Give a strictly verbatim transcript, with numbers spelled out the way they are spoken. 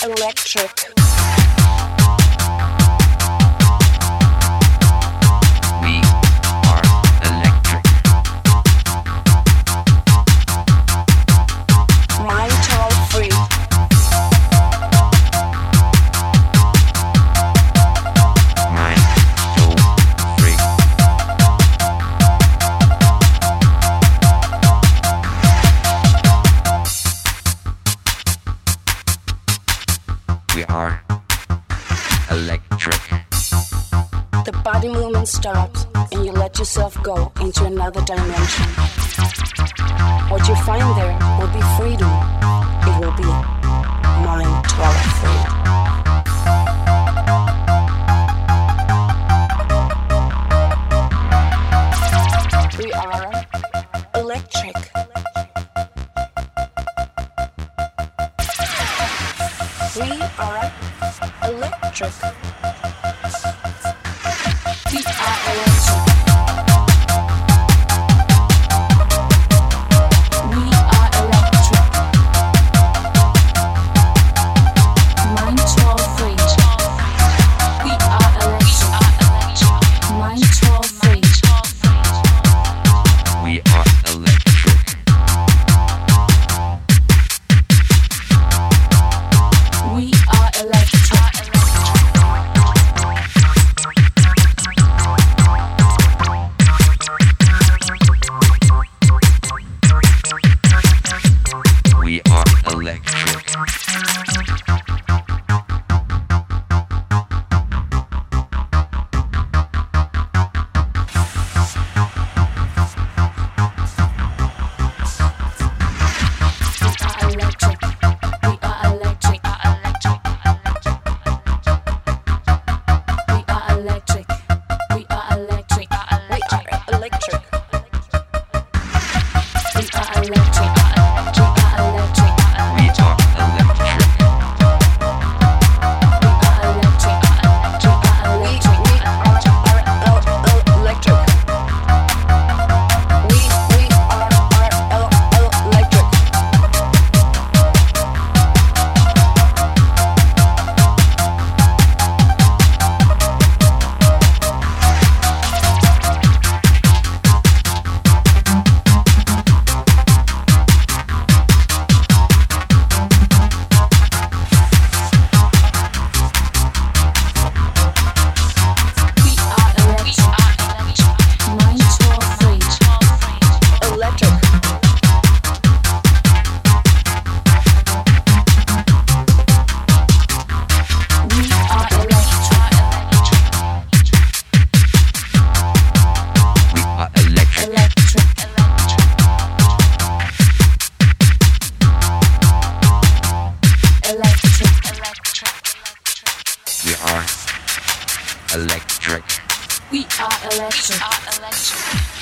electric. We are electric. Mind all free. Mind so free. We are electric. The body movement stops and you let yourself go into another dimension. What you find there will be freedom. It will be mind twelve free. We are electric. We are electric. We are electric. We are electric. Mind twelve free. We are electric. Mind twelve free. We are electric. We are electric. We are electric. We are electric. We are electric.